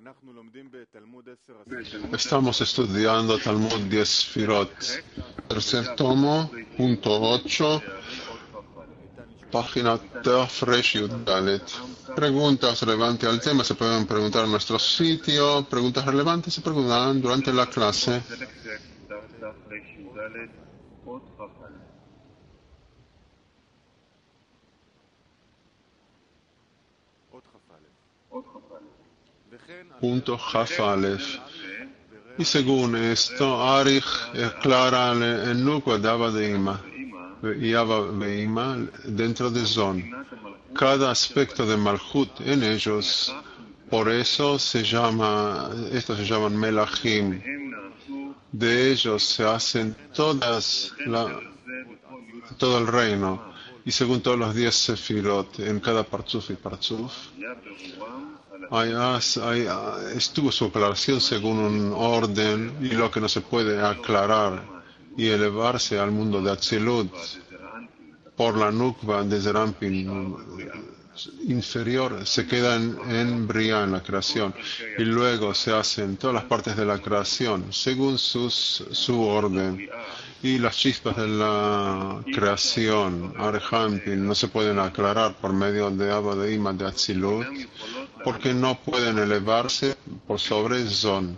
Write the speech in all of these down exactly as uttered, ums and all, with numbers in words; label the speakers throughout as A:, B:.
A: Estamos estudiando Talmud diez Sfirot, tercer tomo, punto ocho, página Taf Resh Yud Dalet. Preguntas relevantes al tema se pueden preguntar en nuestro sitio. Preguntas relevantes se preguntan durante la clase. Punto Jaf Alef. Y según esto, Arich aclara el núcleo de Abba de Ima y Abba de Ima dentro de Zon. Cada aspecto de Malchut en ellos, por eso se llama, estos se llaman Melachim. De ellos se hacen todas la, todo el reino. Y según todos los diez Sefirot, en cada Partzuf y Partzuf, Hay, hay, estuvo su aclaración según un orden y lo que no se puede aclarar y elevarse al mundo de Atzilut por la nukva de Zerampin inferior se queda en, en Briá, en la creación, y luego se hacen todas las partes de la creación según sus, su orden. Y las chispas de la creación, Arhampin, no se pueden aclarar por medio de Abba de Ima de Atzilut, porque no pueden elevarse por sobre Zon.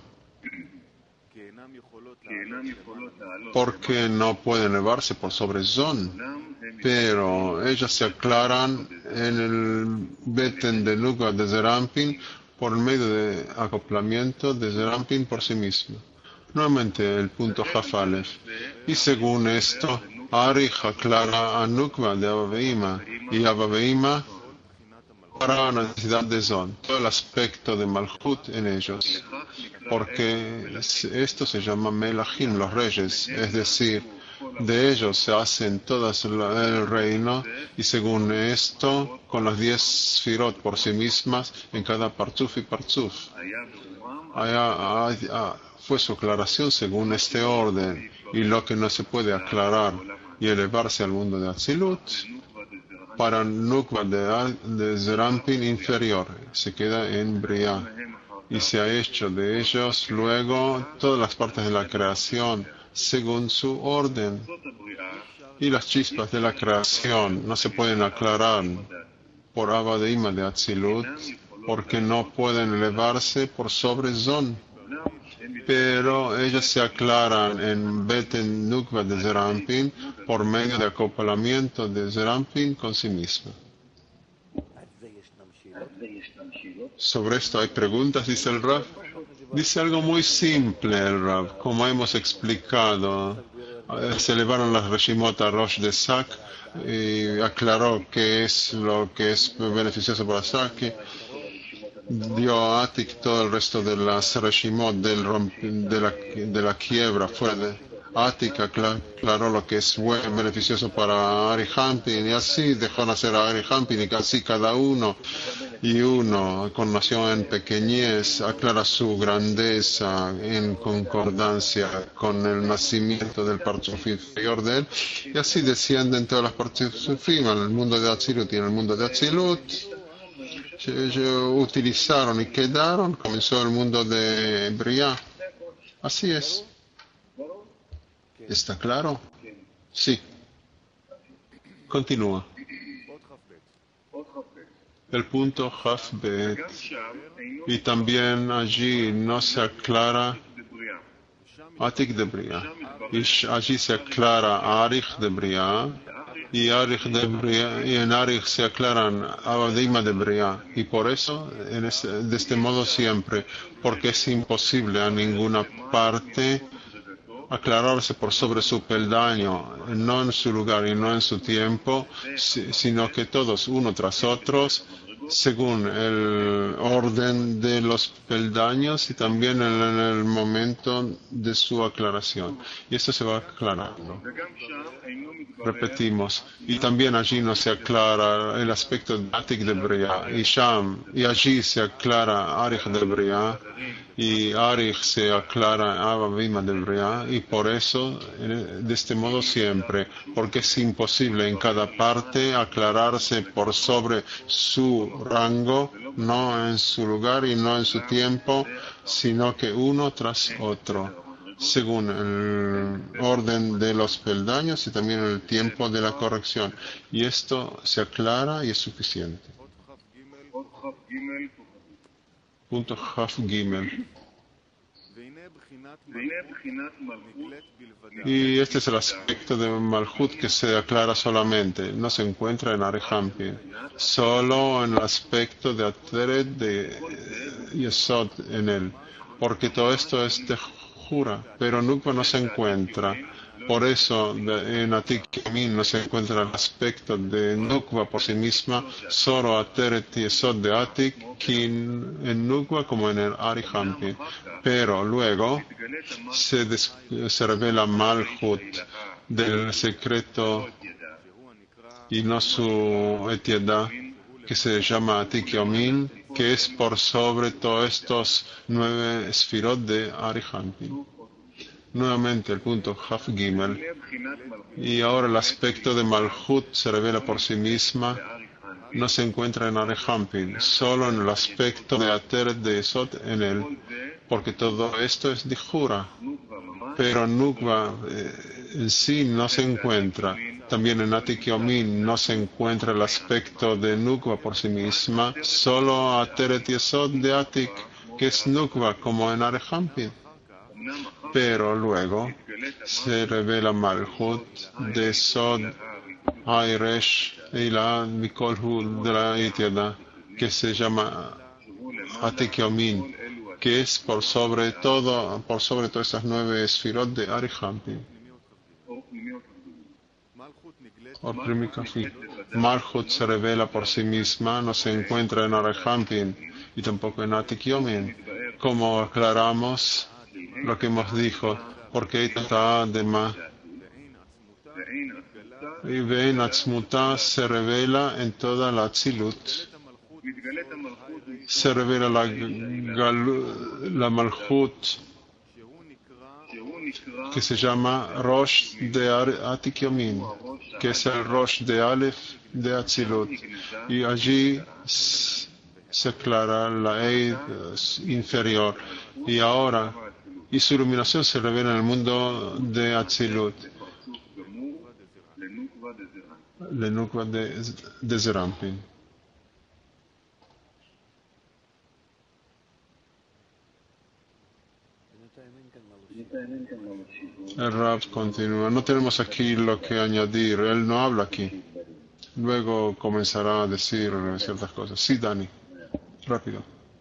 A: Porque no pueden elevarse por sobre Zon, pero ellas se aclaran en el Beten de Nuga de Zerampin por medio de acoplamiento de Zerampin por sí mismo. Nuevamente el punto Jafalef. Y según esto, Arich aclara a Nukva de Abba Beima y Abba Beima para la necesidad de Zon, todo el aspecto de Malchut en ellos, porque esto se llama Melachim, los reyes, es decir, de ellos se hacen todas el reino, y según esto, con los diez Sfirot por sí mismas, en cada Partzuf y Partzuf. Allá, allá, fue su aclaración según este orden, y lo que no se puede aclarar y elevarse al mundo de Atzilut, para Nukva de, de Zerampin inferior, se queda en Briá, y se ha hecho de ellos luego todas las partes de la creación según su orden. Y las chispas de la creación no se pueden aclarar por Abba de Ima de Atzilut, porque no pueden elevarse por sobre Zon. Pero ellas se aclaran en Beten Nukva de Zerampin por medio de acoplamiento de Zerampin con sí misma. Sobre esto hay preguntas, dice el Rav. Dice algo muy simple el Rav, como hemos explicado. Se elevaron las Reshimot a Rosh de Sak y aclaró qué es lo que es beneficioso para Saki. Dio a Atik todo el resto de las Reshimot del de, la, de la quiebra. Fue de Atik aclaró lo que es bueno, beneficioso para Ari Hampin, y así dejó nacer a Ari Hampin, y así cada uno y uno, con nación en pequeñez, aclara su grandeza en concordancia con el nacimiento del Partzuf inferior de él, y así descienden todas las Partzufim en el mundo de Atzilut y en el mundo de Atzilut. Utilizaron y quedaron, comenzó el mundo de Briá. Así es. ¿Está claro? Sí. Continúa. El punto Jafbet. Y también allí no se aclara Atik de Briá. Y allí se aclara Arich de Briá. Y, de Briá, y en Arich se aclaran Abba de Ima de Briá, y por eso en este, de este modo siempre, porque es imposible a ninguna parte aclararse por sobre su peldaño, no en su lugar y no en su tiempo, sino que todos uno tras otros, según el orden de los peldaños y también en el momento de su aclaración. Y esto se va aclarando. repetimos, y también allí no se aclara el aspecto de Atik de Bria, y Sham, y allí se aclara Arich de Bria, y Arich se aclara Abba Bima de Bria, y por eso, de este modo siempre, porque es imposible en cada parte aclararse por sobre su rango, no en su lugar y no en su tiempo, sino que uno tras otro, según el orden de los peldaños y también el tiempo de la corrección. Y esto se aclara y es suficiente. Punto Haf Gimel. Y este es el aspecto de Malhut que se aclara solamente, no se encuentra en Arehampin, solo en el aspecto de Ateret de Yesod en él, porque todo esto es de jura, pero Nukva no se encuentra. Por eso en Atik Yamin no se encuentra el aspecto de Nukva por sí misma, solo Ateret Yesod de Atik, en Nukva como en el Arihampin. Pero luego se, des, se revela Malhut del secreto y no su etiedad, que se llama Atik Yamin, que es por sobre todos estos nueve esfirot de Arihampin. Nuevamente el punto Haf Gimel, y ahora el aspecto de Malhut se revela por sí misma, no se encuentra en Arehampin, solo en el aspecto de Ateret de Yesod en él, porque todo esto es de jura, pero Nukva eh, en sí no se encuentra. También en Atik Yomin no se encuentra el aspecto de Nukva por sí misma, solo Ateret Yesod de Atik, que es Nukva como en Arehampin. Pero luego se revela Malhut de Sod Airesh Eila Mikolhu de la Etiada, que se llama Atik Yomin, que es por sobre todo, por sobre todas esas nueve esfirot de Arihampin. Malhut se revela por sí misma, no se encuentra en Arihampin y tampoco en Atik Yomin, como aclaramos lo que hemos dicho, porque está de más. Y Vein Atzmuta se revela en toda la Atzilut. Se revela la, la Malhut, que se llama Rosh de Atik Yomin, que es el Rosh de Aleph de Atzilut. Y allí se aclara la Eid inferior. Y ahora, y su iluminación se revela en el mundo de Atzilut, la Nukva de, de Zerampin. El Rab continúa. No tenemos aquí lo que añadir. Él no habla aquí. Luego comenzará a decir ciertas cosas. Sí, Dani. Rápido.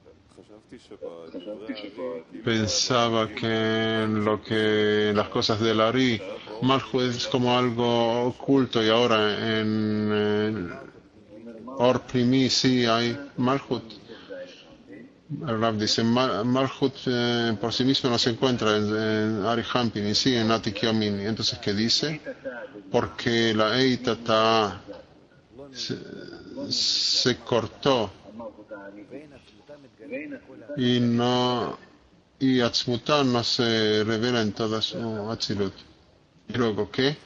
A: Pensaba que en lo que las cosas del Ari, Malhut es como algo oculto, y ahora en eh, Or Primi sí hay Malhut. El Rab dice, Malhut eh, por sí mismo no se encuentra en, en Arihampin y sí en Atik Yomin. Entonces, ¿qué dice? Porque la Eitata se, se cortó y no y Atzmuta no se revela en toda su Atzilut. Y luego, ¿qué?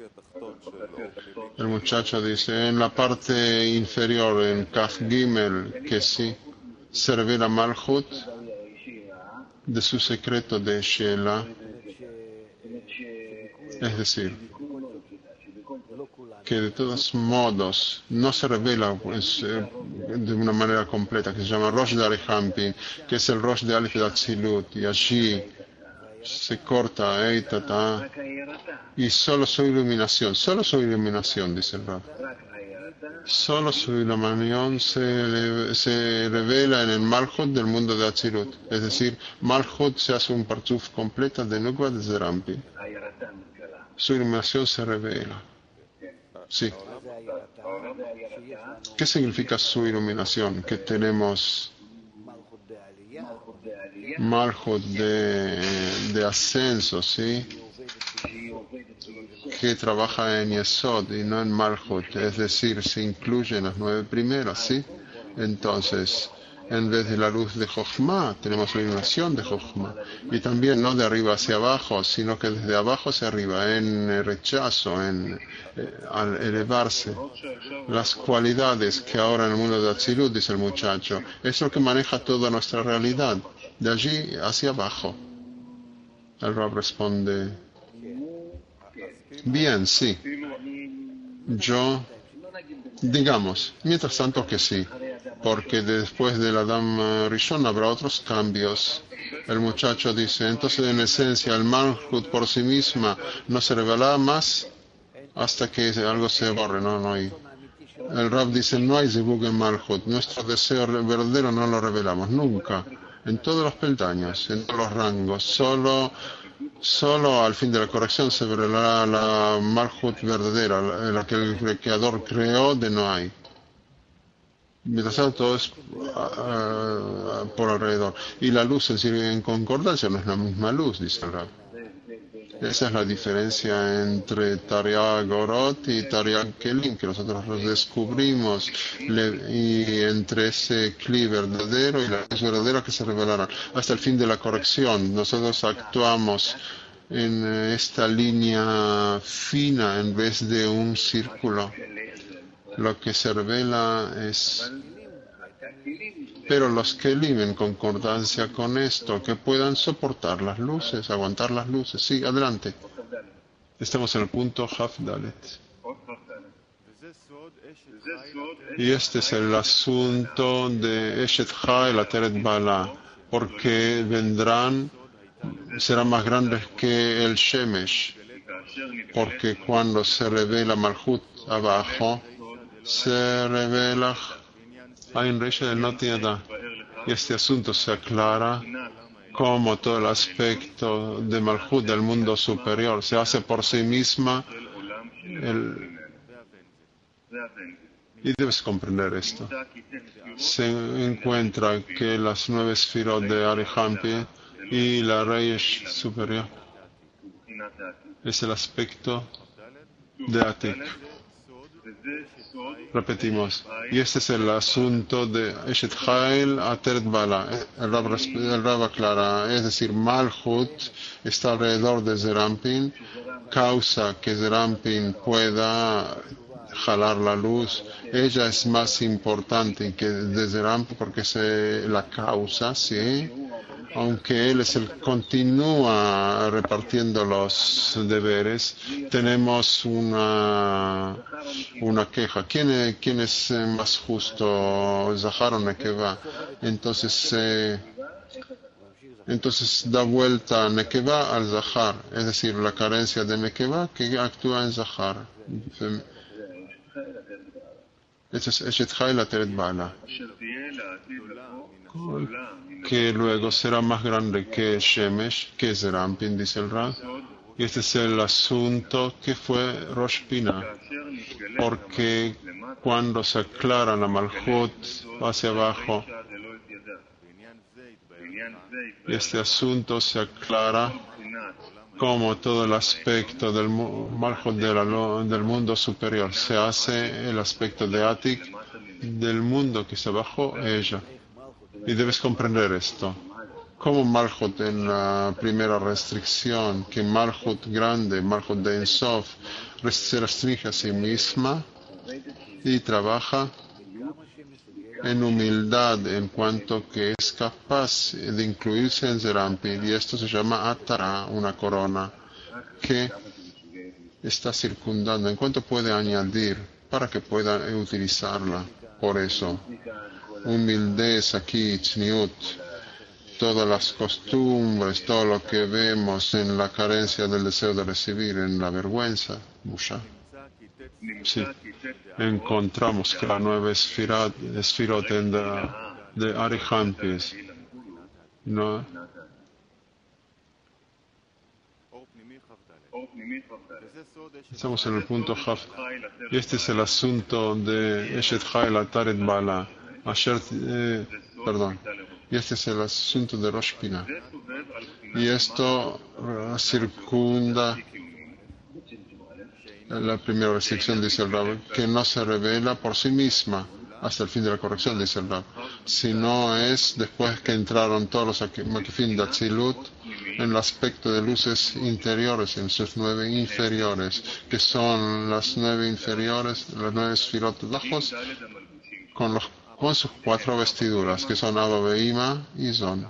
A: El muchacho dice, en la parte inferior, en Kaf Gimel, que sí, se revela Malhut de su secreto de Sheela, es decir, que de todos modos no se revela pues, eh, de una manera completa, que se llama Rosh de Arihampin, que es el Rosh de Aleph de Atzilut, y allí se corta Eitata, y solo su iluminación, solo su iluminación, dice el Rab, solo su iluminación se, se revela en el Malhut del mundo de Atzilut, es decir, Malhut se hace un partuf completa de Nukva de Zerampin, su iluminación se revela. Sí. ¿Qué significa su iluminación? Que tenemos Malhut de, de ascenso, ¿sí? que trabaja en Yesod y no en Malhut, es decir, se incluyen las nueve primeras, ¿sí? Entonces, en vez de la luz de Jochma, tenemos la iluminación de Jochma. Y también no de arriba hacia abajo, sino que desde abajo hacia arriba, en eh, rechazo, en eh, al elevarse. Las cualidades que ahora en el mundo de Atzilut, dice el muchacho, es lo que maneja toda nuestra realidad, de allí hacia abajo. El Rab responde, bien, sí. Yo, digamos, mientras tanto que sí, porque después del Adam Rishon habrá otros cambios. El muchacho dice, entonces en esencia el Malhut por sí misma no se revelará más hasta que algo se borre, no, no hay. El Rab dice, no hay Zibug en Malhut, nuestro deseo verdadero no lo revelamos nunca, en todos los peldaños, en todos los rangos, solo Solo al fin de la corrección se revelará la Malhut verdadera, la, la que el Creador creó de no hay. Mientras tanto es uh, por alrededor. Y la luz en concordancia no es la misma luz, dice el Rab. Esa es la diferencia entre Tariag Gorot y Tariag Kelim, que nosotros los descubrimos, le, y entre ese Kli verdadero y la luz verdadera que se revelará. Hasta el fin de la corrección, nosotros actuamos en esta línea fina en vez de un círculo. Lo que se revela es... Pero los Kelim en concordancia con esto, que puedan soportar las luces, aguantar las luces. Sí, adelante. Estamos en el punto Haf Dalet. Y este es el asunto de Eshet Chai, la Teret Bala, porque vendrán, serán más grandes que el Shemesh, porque cuando se revela Malhut abajo, se revela Ain Reisha del Notiada. Y este asunto se aclara como todo el aspecto de Malhut del mundo superior se hace por sí misma. El, y debes comprender esto. Se encuentra que las nueve esfirot de Arihampi y la Reish superior es el aspecto de Atik. Repetimos. Y este es el asunto de Eshet Chayil Ateret Bala. El Rab, el Rab aclara, es decir, Malhut está alrededor de Zerampin, causa que Zerampin pueda jalar la luz. Ella es más importante que de Zerampin porque es la causa, sí. Aunque él es el continúa repartiendo los deberes, tenemos una, una queja. ¿Quién es, quién es más justo, Zahar o Nekeva? Entonces, eh, entonces da vuelta Nekeva al Zahar, es decir, la carencia de Nekeva que actúa en Zahar. Este es Eshet Chai la Teret Bala, que luego será más grande que Shemesh, que Zerampin, dice el Rab. Y este es el asunto que fue Rosh Pina, porque cuando se aclara la Malhut hacia abajo, este asunto se aclara como todo el aspecto del Malhut de la, del mundo superior. Se hace el aspecto de Atik del mundo que está bajo ella. Y debes comprender esto. Como Malhut en la primera restricción, que Malhut grande, Malhut de Ensof, se restringe a sí misma y trabaja en humildad en cuanto que es capaz de incluirse en Zerampin. Y esto se llama Atara, una corona que está circundando, en cuanto puede añadir para que pueda utilizarla. Por eso, humildez aquí, tzniut, todas las costumbres, todo lo que vemos en la carencia del deseo de recibir, en la vergüenza, Musha. Sí, encontramos que la nueva esfirot, esfirot de, de Arihampis, ¿no? Estamos en el punto Haf. Y este es el asunto de Eshet Chayil Ateret Bala. Asher, eh, perdón. Y este es el asunto de Rosh Pina. Y esto uh, circunda La primera restricción, dice el Rab, que no se revela por sí misma hasta el fin de la corrección, dice el Rab, sino es después que entraron todos los Makifim de Atzilut en el aspecto de luces interiores, en sus nueve inferiores, que son las nueve inferiores, las nueve esfirot bajos, con, los, con sus cuatro vestiduras, que son Abba, Beima y Zon.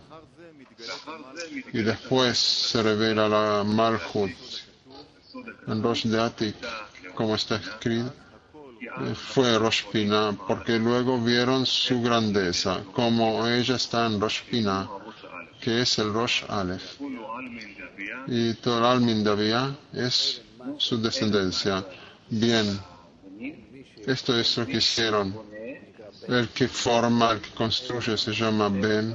A: Y después se revela la Malchut en Rosh de Atik, como está escrito, fue Rosh Pina, porque luego vieron su grandeza, como ella está en Rosh Pina, que es el Rosh Aleph. Y todo el Almin Davia es su descendencia. Bien, esto es lo que hicieron. El que forma, el que construye se llama Ben.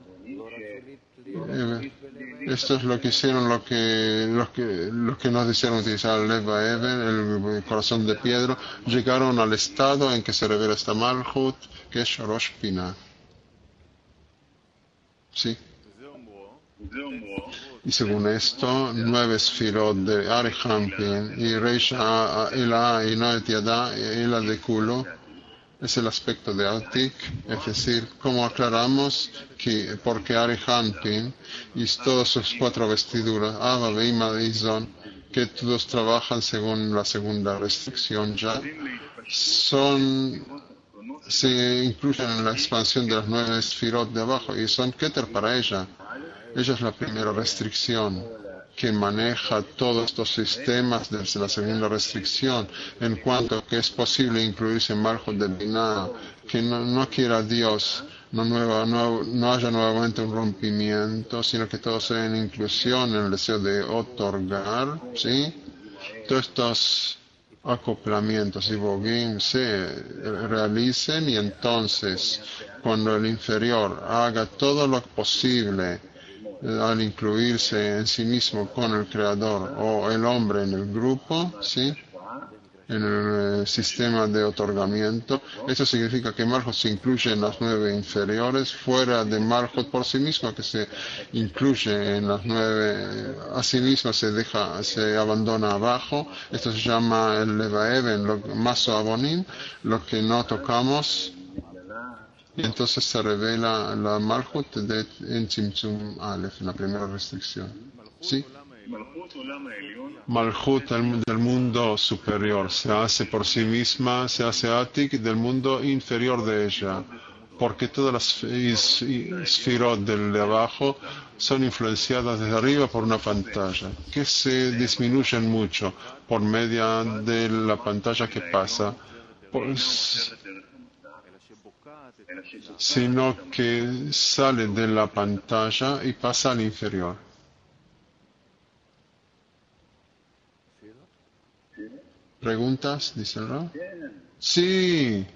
A: Esto es lo que hicieron, lo que, lo que, lo que nos hicieron utilizar el Leva Even, el corazón de piedra, llegaron al estado en que se revela esta Malchut, que es Rosh Pina. ¿Sí? Y según esto, nueve Sfirot de Arihampin y Reisha Ela y Noet Yada Ela de Kulo, es el aspecto de Atik, es decir, como aclaramos que porque Arihampin y todas sus cuatro vestiduras, Abba, Beima y Zon, que todos trabajan según la segunda restricción ya, son, se incluyen en la expansión de las nueve Sfirot de abajo y son Keter para ella. Ella es la primera restricción que maneja todos estos sistemas desde la segunda restricción, en cuanto que es posible incluirse en Malchut de Binah, que no, no quiera Dios, no, nueva, no, no haya nuevamente un rompimiento, sino que todo sea en inclusión, en el deseo de otorgar, ¿sí? Todos estos acoplamientos y bogim se realicen y entonces, cuando el inferior haga todo lo posible, al incluirse en sí mismo con el creador o el hombre en el grupo, ¿sí? En el eh, sistema de otorgamiento, eso significa que Malchut se incluye en las nueve inferiores, fuera de Malchut por sí misma, que se incluye en las nueve, a sí misma se deja, se abandona abajo. Esto se llama el Leva Even, lo Maso Abonim, lo que no tocamos. Y entonces se revela la Malchut de, en Tzimtzum Aleph, en la primera restricción. ¿Sí? Malchut del mundo superior se hace por sí misma, se hace Atik del mundo inferior de ella, porque todas las esfirot del de abajo son influenciadas desde arriba por una pantalla, que se disminuyen mucho por medio de la pantalla que pasa. Pues, sino que sale de la pantalla y pasa al inferior. ¿Preguntas? Dice el Rab. Sí.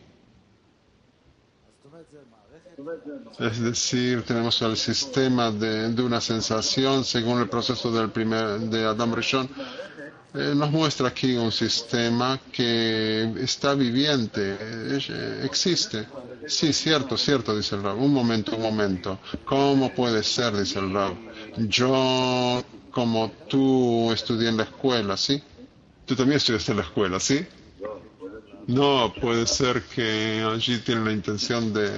A: Es decir, tenemos el sistema de, de una sensación según el proceso del primer, de Adam Rishon. Eh, nos muestra aquí un sistema que está viviente, eh, existe. Sí, cierto, cierto, dice el Rab. Un momento, un momento. ¿Cómo puede ser? Dice el Rab. Yo, como tú, estudié en la escuela, ¿sí? Tú también estudiaste en la escuela, ¿sí? No, puede ser que allí tienen la intención de...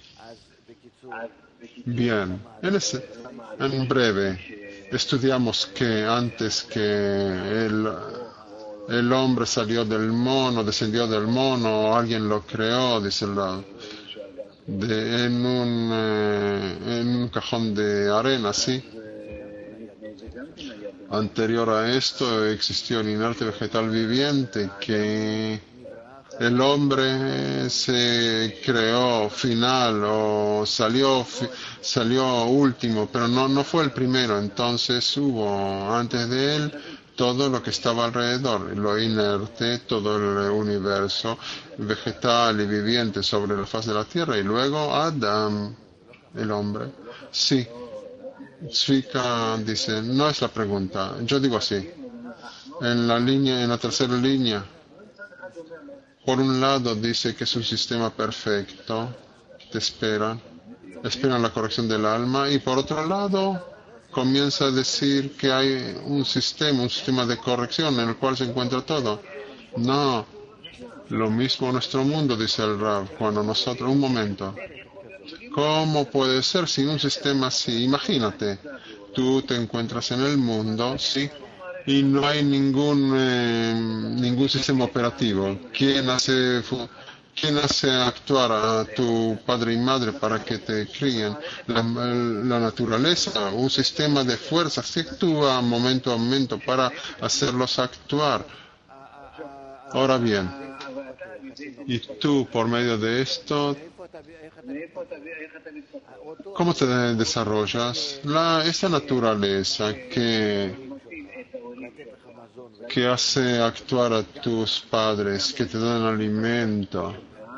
A: Bien, en, ese, en breve, estudiamos que antes que el, el hombre salió del mono, descendió del mono, alguien lo creó, dice la, de, en, un, eh, en un cajón de arena, ¿sí? Anterior a esto existió un inerte vegetal viviente que el hombre se creó final o salió salió último, pero no no fue el primero. Entonces hubo antes de él todo lo que estaba alrededor, lo inerte, todo el universo vegetal y viviente sobre la faz de la tierra, y luego Adam, el hombre. Sí. Zvika dice, no es la pregunta, yo digo así, en la línea, en la tercera línea, por un lado dice que es un sistema perfecto, te esperan, esperan la corrección del alma, y por otro lado comienza a decir que hay un sistema, un sistema de corrección en el cual se encuentra todo. No, lo mismo en nuestro mundo, dice el Rab, cuando nosotros, un momento, ¿cómo puede ser sin un sistema así? Imagínate, tú te encuentras en el mundo, ¿sí? Y no hay ningún, eh, ningún sistema operativo. ¿Quién hace, fu- quién hace actuar a tu padre y madre para que te críen? La, la naturaleza, un sistema de fuerzas que actúa momento a momento para hacerlos actuar. Ahora bien, y tú por medio de esto, ¿cómo te desarrollas? La, esa naturaleza que, que hace actuar a tus padres, que te dan alimento,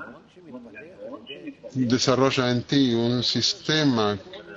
A: desarrolla en ti un sistema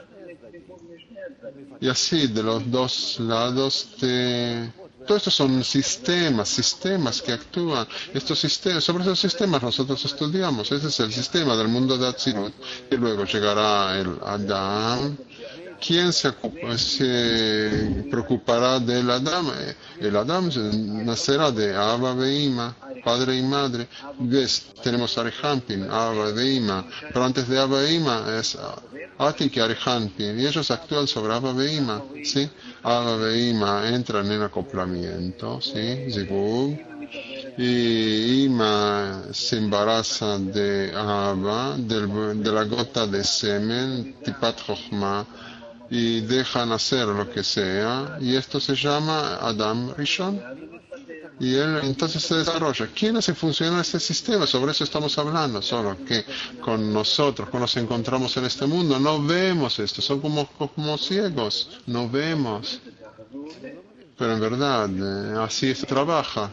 A: y así de los dos lados te... Todos estos son sistemas, sistemas que actúan. Estos sistemas, sobre esos sistemas nosotros estudiamos. Ese es el sistema del mundo de Atzilut. Y luego llegará el Adam. ¿Quién se, ocupa- se preocupará del Adam? El Adam nacerá de Abba Veima, padre y madre. ¿Ves? Tenemos Arehampin, Abba Veima. Pero antes de Abba Veima es Atik y Arehampin. Y ellos actúan sobre Abba Veima. ¿Sí? Abba Veima entran en acoplamiento. ¿Sí? Zibug. Y Ima se embaraza de Abba, del- de la gota de semen, Tipat Chochma, y dejan hacer lo que sea, y esto se llama Adam Rishon, y él entonces se desarrolla. ¿Quién hace funcionar este sistema? Sobre eso estamos hablando, solo que con nosotros, cuando nos encontramos en este mundo, no vemos esto, son como, como ciegos, no vemos, pero en verdad, eh, así se trabaja.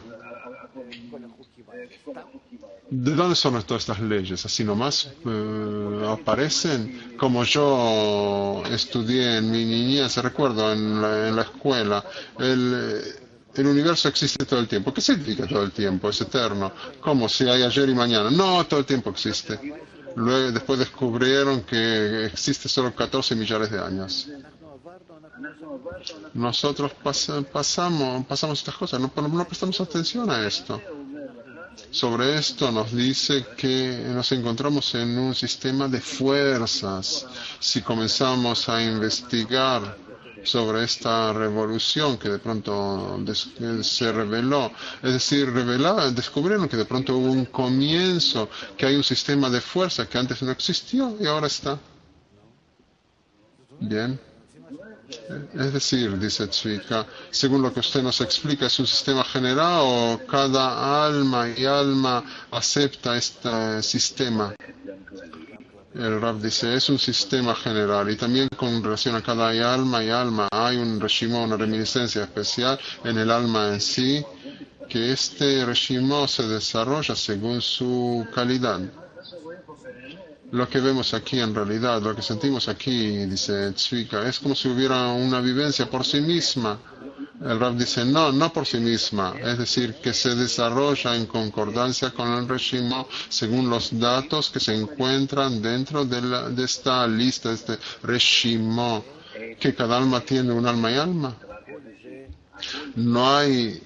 A: ¿De dónde son todas estas leyes? Así nomás eh, aparecen. Como yo estudié en mi niñez, recuerdo en la, en la escuela, el, el universo existe todo el tiempo. ¿Qué significa todo el tiempo? Es eterno. ¿Cómo? Si hay ayer y mañana. No, todo el tiempo existe. Luego, después descubrieron que existe solo catorce millares de años. Nosotros pas, pasamos, pasamos estas cosas, no, no prestamos atención a esto. Sobre esto nos dice que nos encontramos en un sistema de fuerzas. Si comenzamos a investigar sobre esta revolución que de pronto se reveló, es decir, revelaron, descubrieron que de pronto hubo un comienzo, que hay un sistema de fuerza que antes no existió y ahora está. Bien. Es decir, dice Tzvika, según lo que usted nos explica, ¿es un sistema general o cada alma y alma acepta este sistema? El Rab dice, es un sistema general y también con relación a cada alma y alma hay un reshimó, una reminiscencia especial en el alma en sí, que este reshimó se desarrolla según su calidad. Lo que vemos aquí en realidad, lo que sentimos aquí, dice Tzvika, es como si hubiera una vivencia por sí misma. El Rab dice, no, no por sí misma, es decir, que se desarrolla en concordancia con el Reshimó según los datos que se encuentran dentro de, la, de esta lista, de este Reshimó, que cada alma tiene un alma y alma. No hay,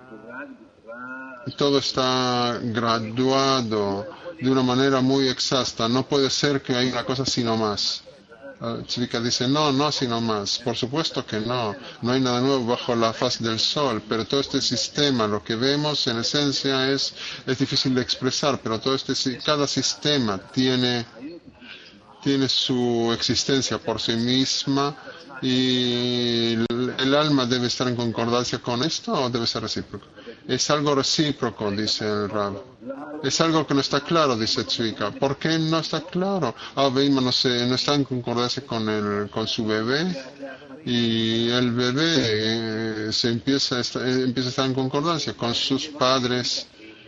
A: todo está graduado de una manera muy exacta, no puede ser que haya una cosa así nomás. Tzvika dice, no, no así nomás, por supuesto que no, no hay nada nuevo bajo la faz del sol, pero todo este sistema, lo que vemos en esencia es, es difícil de expresar, pero todo este, cada sistema tiene, tiene su existencia por sí misma y el, el alma debe estar en concordancia con esto o debe ser recíproco. Es algo recíproco, dice el Rab. Es algo que no está claro, dice Tzvika. ¿Por qué no está claro? Ah, Beima no, se, no está en concordancia con, el, con su bebé y el bebé eh, se empieza a, estar, eh, empieza a estar en concordancia con sus padres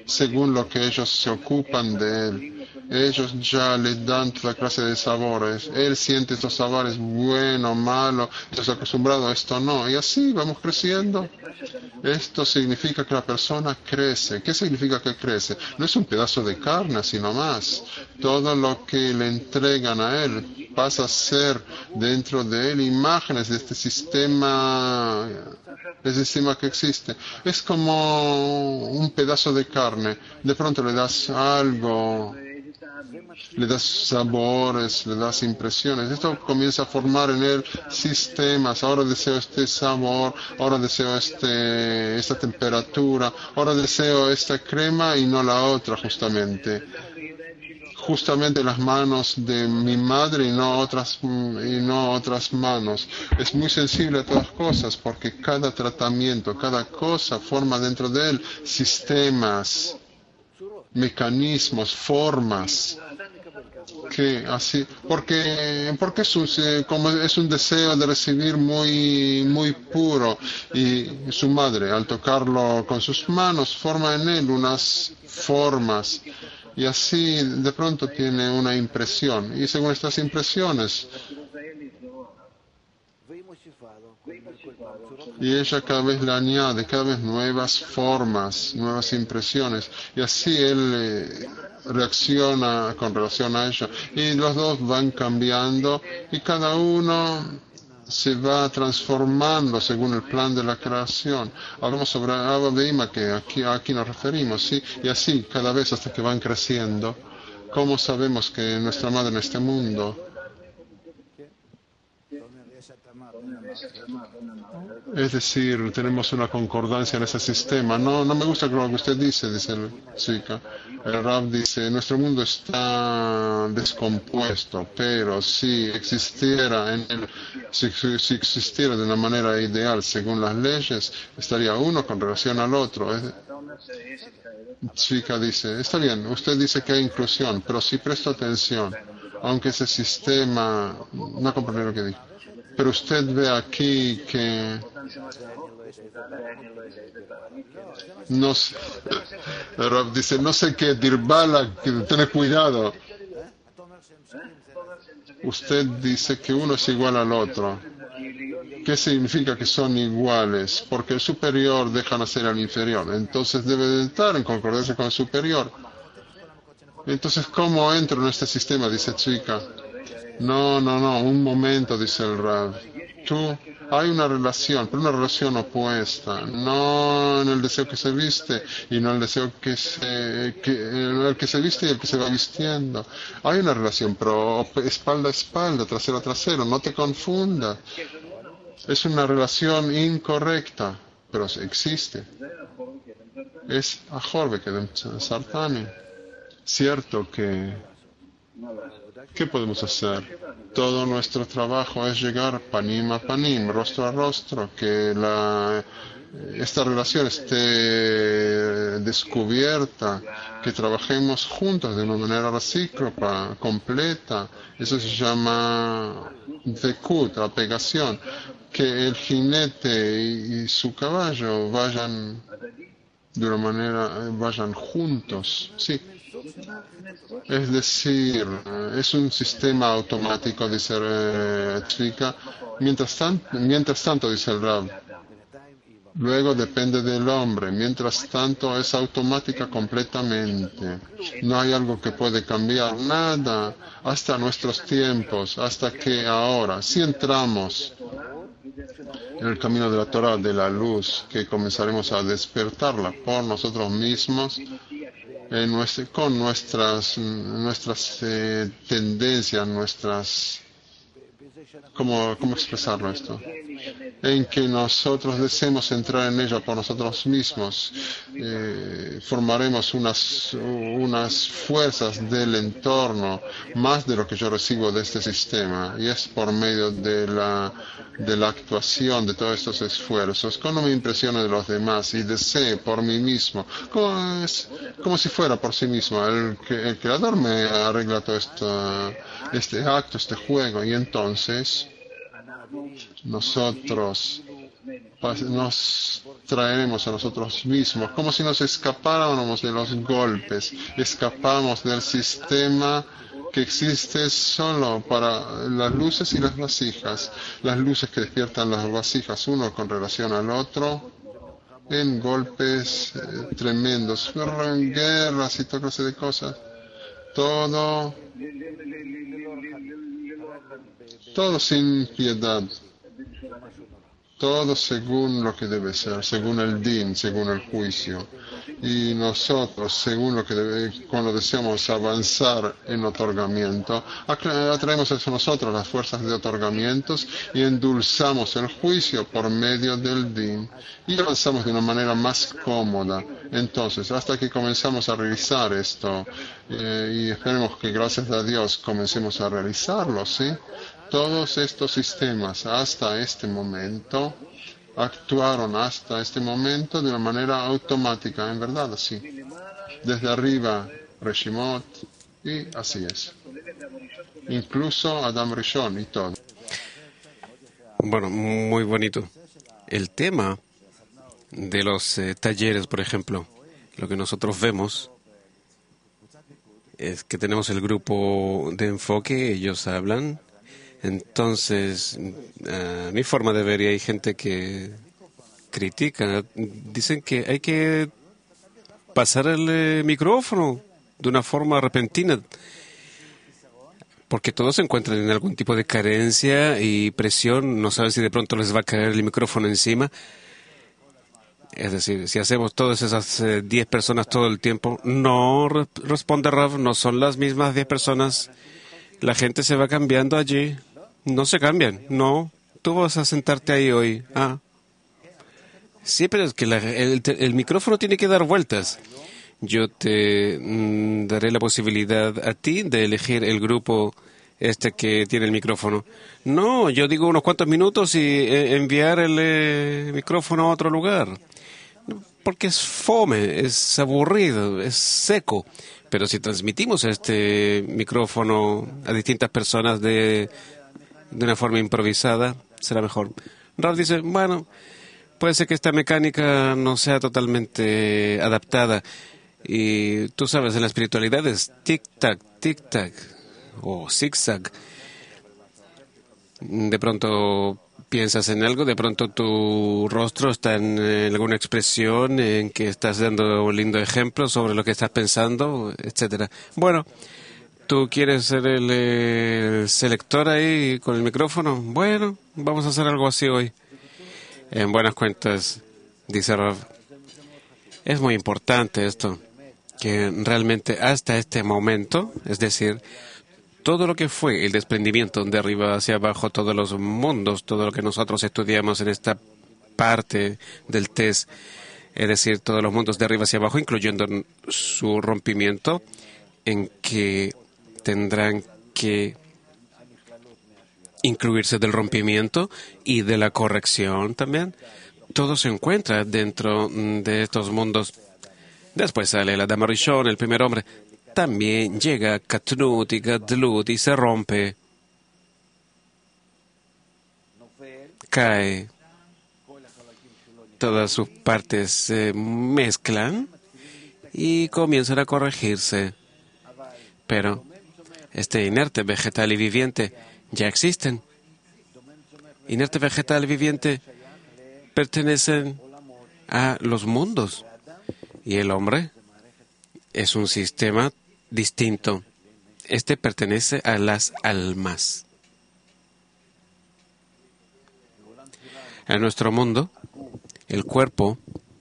A: según lo que ellos se ocupan de él. Ellos ya le dan toda clase de sabores. Él siente estos sabores, bueno, malo, estás acostumbrado a esto, no. Y así vamos creciendo. Esto significa que la persona crece. ¿Qué significa que crece? No es un pedazo de carne, sino más. Todo lo que le entregan a él pasa a ser dentro de él imágenes de este sistema, el sistema que existe. Es como un pedazo de carne. De pronto le das algo, le das sabores, le das impresiones. Esto comienza a formar en él sistemas. Ahora deseo este sabor, ahora deseo este, esta temperatura, ahora deseo esta crema y no la otra, justamente. Justamente las manos de mi madre y no otras y no otras manos. Es muy sensible a todas cosas porque cada tratamiento, cada cosa forma dentro de él sistemas, mecanismos, formas. Que así, porque, porque es un, como es un deseo de recibir muy, muy puro, y su madre al tocarlo con sus manos forma en él unas formas, y así de pronto tiene una impresión, y según estas impresiones y ella cada vez le añade cada vez nuevas formas, nuevas impresiones, y así él eh, reacciona con relación a ella, y los dos van cambiando, y cada uno se va transformando según el plan de la creación. Hablamos sobre Abba Veima, que aquí, aquí nos referimos, ¿sí? Y así cada vez hasta que van creciendo. ¿Cómo sabemos que nuestra madre en este mundo? Es decir, tenemos una concordancia en ese sistema. No, no me gusta lo que usted dice, dice el chica. El Rab dice, nuestro mundo está descompuesto, pero si existiera en el, si, si existiera de una manera ideal según las leyes, estaría uno con relación al otro. Es, chica dice, está bien, usted dice que hay inclusión, pero si presto atención, aunque ese sistema, no comprende lo que dice. Pero usted ve aquí que no sé, Rob dice, no sé qué, Dirbala, ten cuidado. Usted dice que uno es igual al otro. ¿Qué significa que son iguales? Porque el superior deja nacer al inferior, entonces debe de estar en concordancia con el superior. Entonces, ¿cómo entro en este sistema? Dice chica. No, no, no, un momento, dice el Rab. Tú, hay una relación, pero una relación opuesta, no en el deseo que se viste y no en el deseo que se, que, el que se viste y el que se va vistiendo. Hay una relación, pero espalda a espalda, trasero a trasero, no te confundas. Es una relación incorrecta, pero existe. Es Ajorbe que de Sartani. Cierto que ¿qué podemos hacer? Todo nuestro trabajo es llegar panim a panim, rostro a rostro, que la, esta relación esté descubierta, que trabajemos juntos de una manera recíproca, completa. Eso se llama dekut, apegación, que el jinete y, y su caballo vayan de una manera, vayan juntos, sí. Es decir, es un sistema automático, dice eh, Tzvika. Mientras tanto, mientras tanto, dice el Rab, luego depende del hombre. Mientras tanto, es automática completamente. No hay algo que puede cambiar, nada, hasta nuestros tiempos, hasta que ahora, si entramos en el camino de la Torah, de la luz, que comenzaremos a despertarla por nosotros mismos, en nuestro, con nuestras, nuestras eh, tendencias, nuestras... ¿Cómo, ¿Cómo expresarlo esto? En que nosotros deseemos entrar en ella por nosotros mismos, eh, formaremos unas, unas fuerzas del entorno, más de lo que yo recibo de este sistema, y es por medio de la, de la actuación de todos estos esfuerzos, cuando me impresione de los demás y desee por mí mismo, como, es, como si fuera por sí mismo, el, el Creador me arregla todo esto, este acto, este juego, y entonces nosotros nos traeremos a nosotros mismos, como si nos escapáramos de los golpes, escapamos del sistema que existe solo para las luces y las vasijas, las luces que despiertan las vasijas uno con relación al otro, en golpes eh, tremendos, en guerras y toda clase de cosas, todo, todo sin piedad. Todo según lo que debe ser, según el din, según el juicio. Y nosotros, según lo que debe, cuando deseamos avanzar en otorgamiento, atraemos a nosotros las fuerzas de otorgamientos y endulzamos el juicio por medio del din. Y avanzamos de una manera más cómoda. Entonces, hasta que comenzamos a realizar esto, eh, y esperemos que gracias a Dios comencemos a realizarlo, ¿sí? Todos estos sistemas hasta este momento actuaron hasta este momento de una manera automática, en verdad, así. Desde arriba, Reshimot, y así es. Incluso Adam Rishon y todo.
B: Bueno, muy bonito. El tema de los eh, talleres, por ejemplo, lo que nosotros vemos es que tenemos el grupo de enfoque, ellos hablan. Entonces, a mi forma de ver, y hay gente que critica, dicen que hay que pasar el eh, micrófono de una forma repentina, porque todos se encuentran en algún tipo de carencia y presión, no saben si de pronto les va a caer el micrófono encima. Es decir, si hacemos todas esas eh, diez personas todo el tiempo, no, re- responde Rav, no son las mismas diez personas. La gente se va cambiando allí. No se cambian, no. Tú vas a sentarte ahí hoy. Ah. Sí, pero es que la- el, el micrófono tiene que dar vueltas. Yo te mm, daré la posibilidad a ti de elegir el grupo este que tiene el micrófono. No, yo digo unos cuantos minutos y eh, enviar el eh, micrófono a otro lugar. Porque es fome, es aburrido, es seco. Pero si transmitimos este micrófono a distintas personas de, de una forma improvisada, será mejor. Ralph dice, bueno, puede ser que esta mecánica no sea totalmente adaptada. Y tú sabes, en la espiritualidad es tic-tac, tic-tac, o zig-zag. De pronto piensas en algo, de pronto tu rostro está en, en alguna expresión en que estás dando un lindo ejemplo sobre lo que estás pensando, etcétera. Bueno, ¿tú quieres ser el, el selector ahí con el micrófono? Bueno, vamos a hacer algo así hoy. En buenas cuentas, dice Rav, es muy importante esto, que realmente hasta este momento, es decir, todo lo que fue el desprendimiento de arriba hacia abajo, todos los mundos, todo lo que nosotros estudiamos en esta parte del test, es decir, todos los mundos de arriba hacia abajo, incluyendo su rompimiento, en que tendrán que incluirse del rompimiento y de la corrección también. Todo se encuentra dentro de estos mundos. Después sale el Adam Rishon, el primer hombre. También llega Katnut y Gadlut y se rompe, cae, todas sus partes se mezclan y comienzan a corregirse. Pero este inerte vegetal y viviente ya existen. Inerte vegetal y viviente pertenecen a los mundos y el hombre es un sistema distinto. Este pertenece a las almas. En nuestro mundo, el cuerpo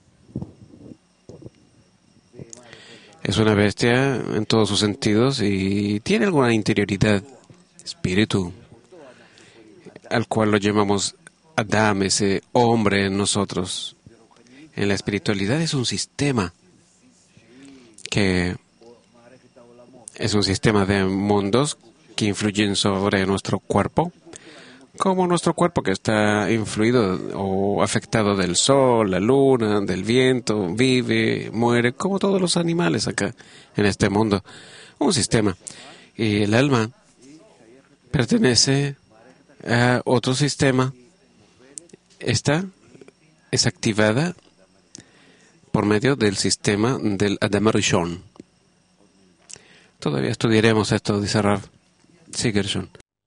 B: es una bestia en todos sus sentidos y tiene alguna interioridad, espíritu, al cual lo llamamos Adam, ese hombre en nosotros. En la espiritualidad es un sistema que es un sistema de mundos que influyen sobre nuestro cuerpo, como nuestro cuerpo que está influido o afectado del sol, la luna, del viento, vive, muere, como todos los animales acá en este mundo. Un sistema. Y el alma pertenece a otro sistema. Esta es activada por medio del sistema del Adam Rishon. Todavía estudiaremos esto, dice Rav. Sí, Gershon.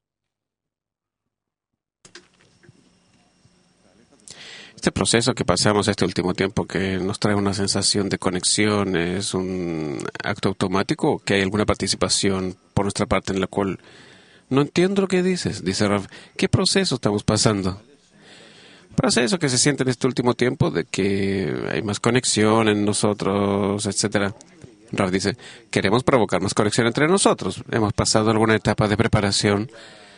B: Este proceso que pasamos este último tiempo, que nos trae una sensación de conexión, ¿es un acto automático o que hay alguna participación por nuestra parte en la cual no entiendo lo que dices? Dice Rav. ¿Qué proceso estamos pasando? Proceso que se siente en este último tiempo de que hay más conexión en nosotros, etcétera. Rav dice, queremos provocar más conexión entre nosotros. Hemos pasado alguna etapa de preparación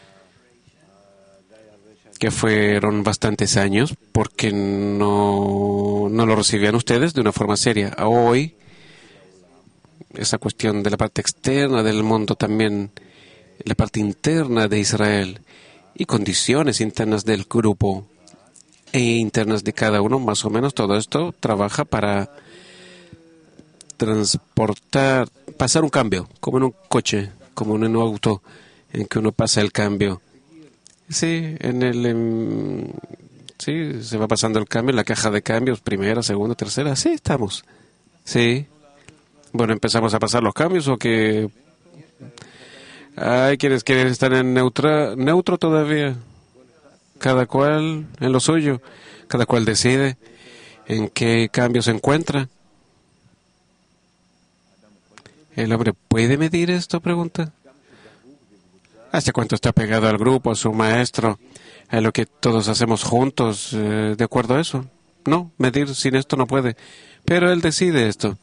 B: que fueron bastantes años porque no, no lo recibían ustedes de una forma seria. Hoy, esa cuestión de la parte externa del mundo también, la parte interna de Israel y condiciones internas del grupo e internas de cada uno, más o menos todo esto trabaja para transportar, pasar un cambio, como en un coche, como en un auto, en que uno pasa el cambio. Sí, en el em, sí, se va pasando el cambio en la caja de cambios, primera, segunda, tercera, sí estamos. Sí. Bueno, empezamos a pasar los cambios o que hay quienes quieren estar en neutra, neutro todavía. Cada cual en lo suyo, cada cual decide en qué cambio se encuentra. ¿El hombre puede medir esto? Pregunta. ¿Hasta cuánto está pegado al grupo, a su maestro, a lo que todos hacemos juntos, eh, de acuerdo a eso? No, medir sin esto no puede. Pero él decide esto.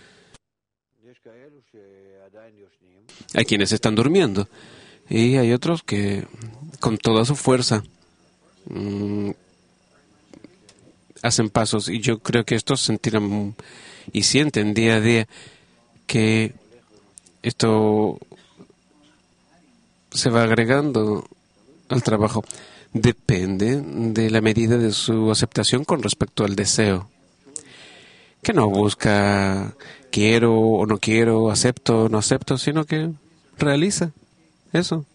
B: Hay quienes están durmiendo y hay otros que con toda su fuerza mmm, hacen pasos, y yo creo que estos sentirán y sienten día a día que esto se va agregando al trabajo. Depende de la medida de su aceptación con respecto al deseo. Que no busca quiero o no quiero, acepto o no acepto, sino que realiza eso.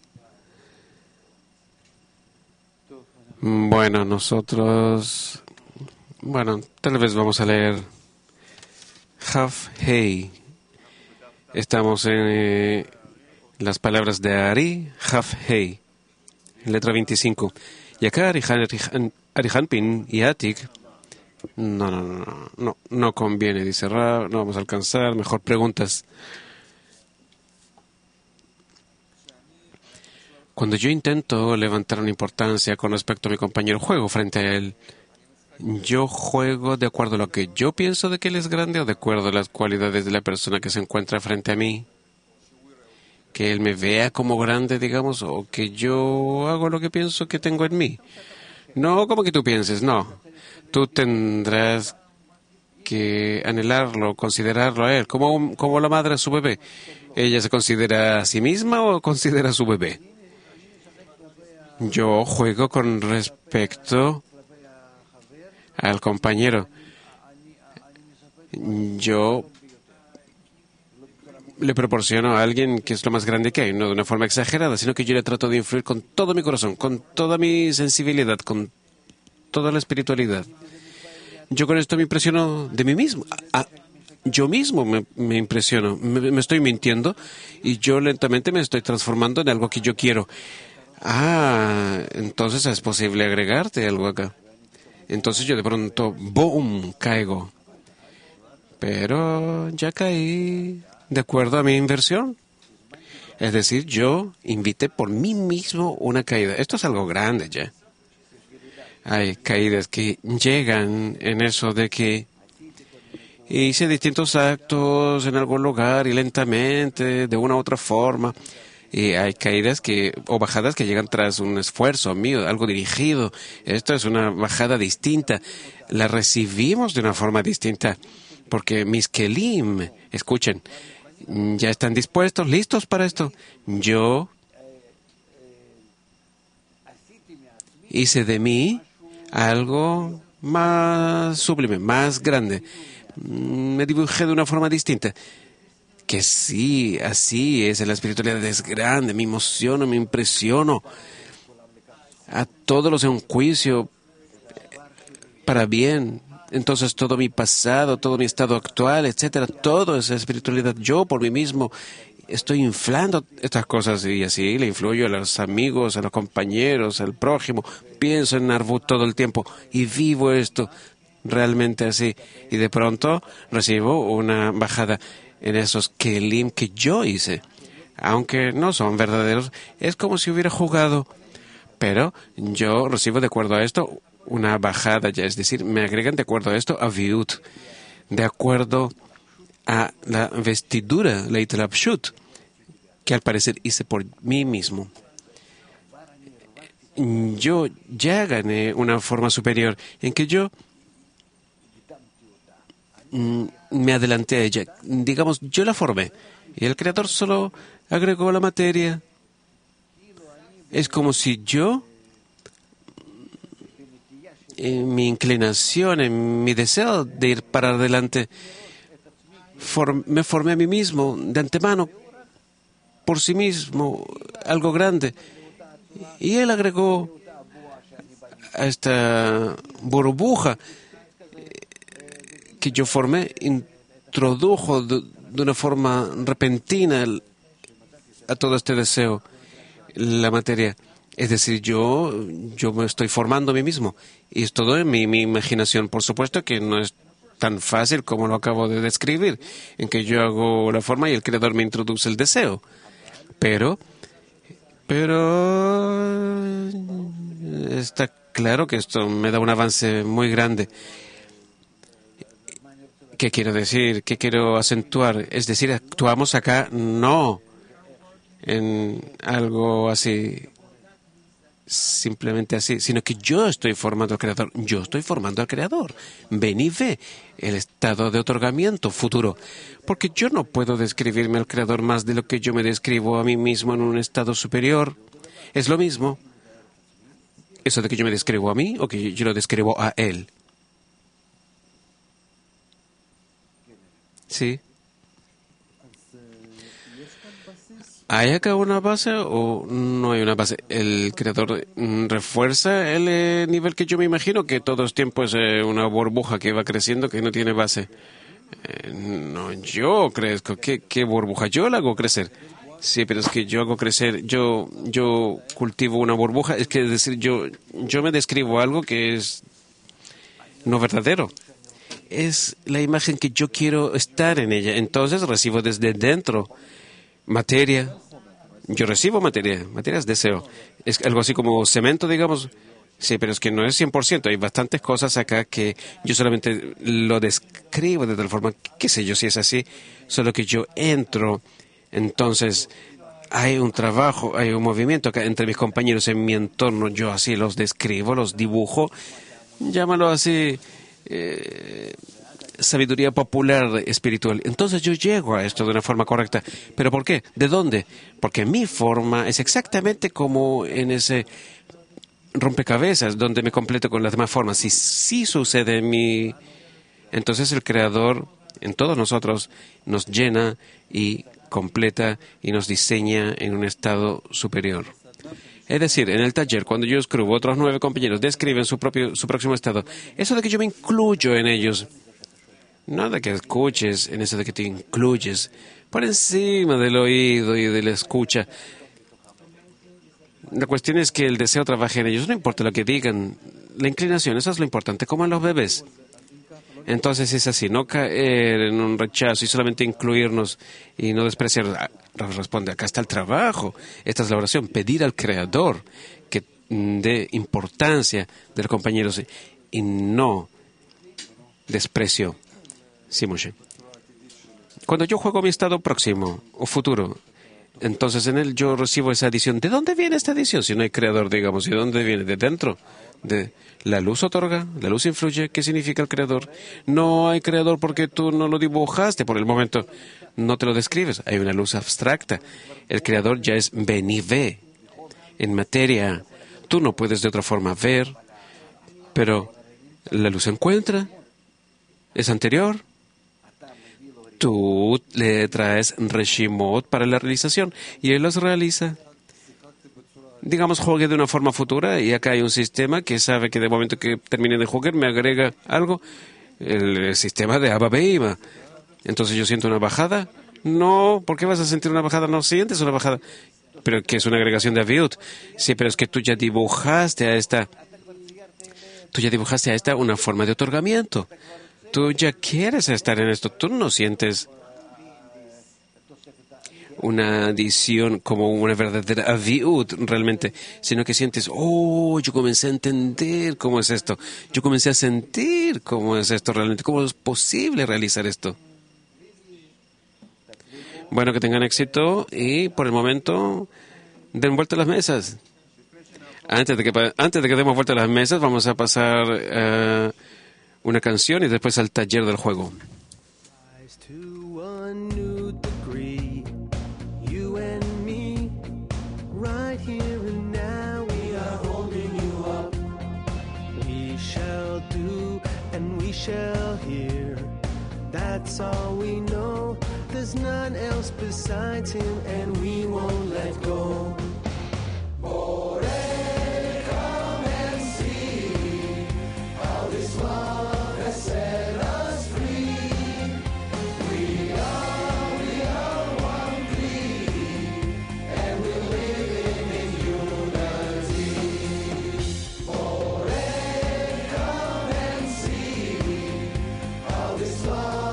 B: Bueno, nosotros, bueno, tal vez vamos a leer Haf Hei. Estamos en eh, las palabras de Ari, Haf Hei, letra veinticinco. Y acá Arihanpin y Atik, no, no, no, no, no conviene, dice Ra, no vamos a alcanzar, mejor preguntas. Cuando yo intento levantar una importancia con respecto a mi compañero, juego frente a él. Yo juego de acuerdo a lo que yo pienso de que él es grande o de acuerdo a las cualidades de la persona que se encuentra frente a mí. Que él me vea como grande, digamos, o que yo hago lo que pienso que tengo en mí. No como que tú pienses, no. Tú tendrás que anhelarlo, considerarlo a él, como, como la madre a su bebé. ¿Ella se considera a sí misma o considera a su bebé? Yo juego con respecto al compañero. Yo le proporciono a alguien que es lo más grande que hay, no de una forma exagerada, sino que yo le trato de influir con todo mi corazón, con toda mi sensibilidad, con toda la espiritualidad. Yo con esto me impresiono de mí mismo. Ah, yo mismo me, me impresiono, me, me estoy mintiendo y yo lentamente me estoy transformando en algo que yo quiero. Ah, entonces es posible agregarte algo acá. Entonces yo de pronto, ¡boom!, caigo. Pero ya caí de acuerdo a mi inversión. Es decir, yo invité por mí mismo una caída. Esto es algo grande ya. Hay caídas que llegan en eso de que hice distintos actos en algún lugar y lentamente, de una u otra forma. Y hay caídas que, o bajadas que llegan tras un esfuerzo mío, algo dirigido. Esto es una bajada distinta. La recibimos de una forma distinta. Porque mis kelim, escuchen, ya están dispuestos, listos para esto. Yo hice de mí algo más sublime, más grande. Me dibujé de una forma distinta. Que sí, así es, la espiritualidad es grande, me emociono, me impresiono. A todos los enjuicio para bien, Entonces todo mi pasado, todo mi estado actual, etcétera, todo es espiritualidad. Yo por mí mismo estoy inflando estas cosas y así le influyo a los amigos, a los compañeros, al prójimo. Pienso en Arvut todo el tiempo y vivo esto realmente así. Y de pronto recibo una bajada en esos kelim que yo hice. Aunque no son verdaderos, es como si hubiera jugado. Pero yo recibo de acuerdo a esto una bajada ya, es decir, me agregan de acuerdo a esto a viut, de acuerdo a la vestidura, la itlapshut, que al parecer hice por mí mismo. Yo ya gané una forma superior en que yo mm, me adelanté a ella. Digamos, yo la formé y el Creador solo agregó la materia. Es como si yo, en mi inclinación, en mi deseo de ir para adelante, form, me formé a mí mismo de antemano, por sí mismo, algo grande. Y Él agregó a esta burbuja que yo formé, introdujo de, de una forma repentina a todo este deseo la materia. Es decir, yo, yo me estoy formando a mí mismo. Y es todo en mi, mi imaginación. Por supuesto que no es tan fácil como lo acabo de describir, en que yo hago la forma y el Creador me introduce el deseo. Pero, pero está claro que esto me da un avance muy grande. ¿Qué quiero decir? ¿Qué quiero acentuar? Es decir, actuamos acá no en algo así, simplemente así, sino que yo estoy formando al Creador. Yo estoy formando al Creador. Ven y ve el estado de otorgamiento futuro. Porque yo no puedo describirme al Creador más de lo que yo me describo a mí mismo en un estado superior. Es lo mismo. Eso de que yo me describo a mí o que yo lo describo a Él. Sí. ¿Hay acá una base o no hay una base? El Creador refuerza el eh, nivel que yo me imagino, que todo el tiempo es eh, una burbuja que va creciendo, que no tiene base. Eh, no, yo crezco. ¿Qué, qué burbuja? Yo la hago crecer. Sí, pero es que yo hago crecer, yo, yo cultivo una burbuja. Es que es decir, yo, yo me describo algo que es no verdadero. Es la imagen que yo quiero estar en ella. Entonces recibo desde dentro materia. Yo recibo materia. Materia es deseo. Es algo así como cemento, digamos. Sí, pero es que no es cien por ciento. Hay bastantes cosas acá que yo solamente lo describo de tal forma, qué sé yo si es así, solo que yo entro. Entonces hay un trabajo, hay un movimiento acá entre mis compañeros en mi entorno. Yo así los describo, los dibujo. Llámalo así, eh, sabiduría popular espiritual. Entonces yo llego a esto de una forma correcta. ¿Pero por qué? ¿De dónde? Porque mi forma es exactamente como en ese rompecabezas donde me completo con las demás formas. Si sí sucede en mí, entonces el Creador en todos nosotros nos llena y completa y nos diseña en un estado superior. Es decir, en el taller, cuando yo escribo, otros nueve compañeros describen su propio, su próximo estado. Eso de que yo me incluyo en ellos, no de que escuches, en eso de que te incluyes por encima del oído y de la escucha. La cuestión es que el deseo trabaje en ellos, no importa lo que digan, la inclinación, eso es lo importante, como en los bebés. Entonces es así, no caer en un rechazo y solamente incluirnos y no despreciar. Responde, acá está el trabajo, esta es la oración, pedir al Creador que dé importancia de los compañeros y no desprecio. Sí, Moshe. Cuando yo juego mi estado próximo o futuro, entonces en él yo recibo esa adición. ¿De dónde viene esta adición? Si no hay Creador, digamos, ¿de dónde viene? ¿De dentro? De la luz otorga, la luz influye. ¿Qué significa el Creador? No hay Creador porque tú no lo dibujaste por el momento, no te lo describes. Hay una luz abstracta. El Creador ya es ven y ve en materia. Tú no puedes de otra forma ver, pero la luz se encuentra, es anterior. Tú le traes reshimot para la realización y él los realiza. Digamos, juegue de una forma futura y acá hay un sistema que sabe que de momento que termine de jugar me agrega algo el, el sistema de Abba Behima. Entonces yo siento una bajada. No, ¿por qué vas a sentir una bajada? No sientes una bajada. Pero que es una agregación de Aviut. Sí, pero es que tú ya dibujaste a esta, tú ya dibujaste a esta una forma de otorgamiento. Tú ya quieres estar en esto. Tú no sientes una adición como una verdadera aviut realmente, sino que sientes, oh, yo comencé a entender cómo es esto. Yo comencé a sentir cómo es esto realmente, cómo es posible realizar esto. Bueno, que tengan éxito y por el momento den vuelta a las mesas. Antes de que, antes de que demos vuelta a las mesas, vamos a pasar uh, una canción y después al taller del juego.
C: That's all we know. There's none else besides him, and we won't let go. More, come and see how this love has set us free. We are, we are one plea, and we're living in unity. More, come and see how this love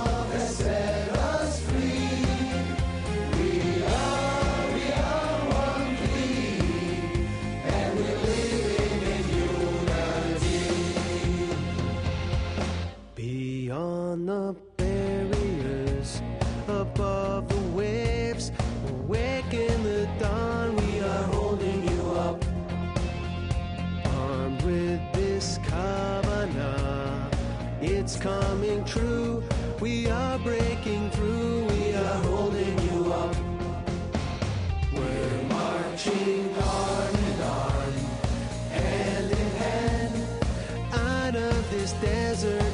C: the barriers above the waves, awake in the dawn, we are holding you up. Armed with this kavanah, it's coming true, we are breaking through, we are holding you up. We're marching arm in arm, hand in hand, out of this desert